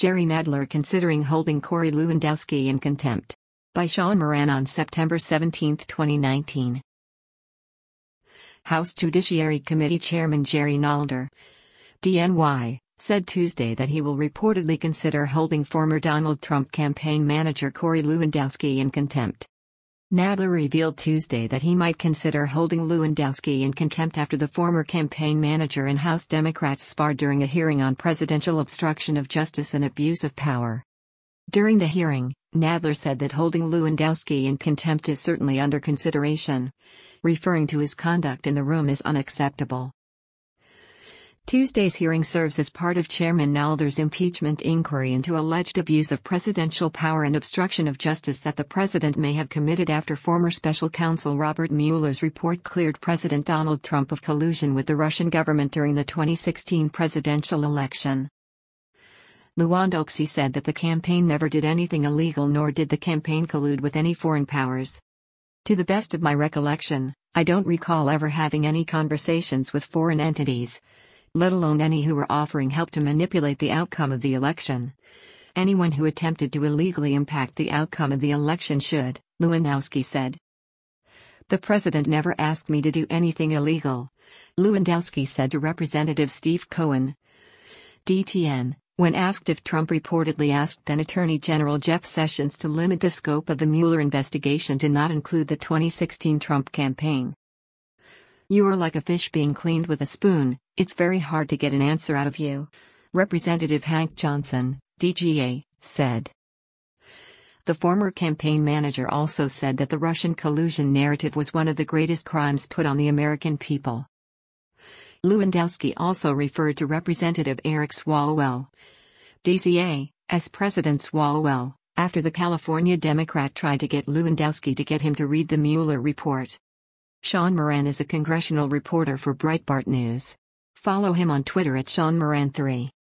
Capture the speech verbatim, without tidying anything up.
Jerry Nadler considering holding Corey Lewandowski in contempt. By Sean Moran on September seventeenth, twenty nineteen. House Judiciary Committee Chairman Jerry Nadler, D N Y, said Tuesday that he will reportedly consider holding former Donald Trump campaign manager Corey Lewandowski in contempt. Nadler revealed Tuesday that he might consider holding Lewandowski in contempt after the former campaign manager and House Democrats sparred during a hearing on presidential obstruction of justice and abuse of power. During the hearing, Nadler said that holding Lewandowski in contempt is certainly under consideration, referring to his conduct in the room as unacceptable. Tuesday's hearing serves as part of Chairman Nadler's impeachment inquiry into alleged abuse of presidential power and obstruction of justice that the president may have committed after former special counsel Robert Mueller's report cleared President Donald Trump of collusion with the Russian government during the twenty sixteen presidential election. Lewandowski said that the campaign never did anything illegal, nor did the campaign collude with any foreign powers. To the best of my recollection, I don't recall ever having any conversations with foreign entities, let alone any who were offering help to manipulate the outcome of the election. Anyone who attempted to illegally impact the outcome of the election should, Lewandowski said. The president never asked me to do anything illegal, Lewandowski said to Representative Steve Cohen, D T N, when asked if Trump reportedly asked then Attorney General Jeff Sessions to limit the scope of the Mueller investigation to not include the twenty sixteen Trump campaign. You are like a fish being cleaned with a spoon, it's very hard to get an answer out of you, Representative Hank Johnson, D G A, said. The former campaign manager also said that the Russian collusion narrative was one of the greatest crimes put on the American people. Lewandowski also referred to Representative Eric Swalwell, D C A, as President Swalwell, after the California Democrat tried to get Lewandowski to get him to read the Mueller report. Sean Moran is a congressional reporter for Breitbart News. Follow him on Twitter at Sean Moran three.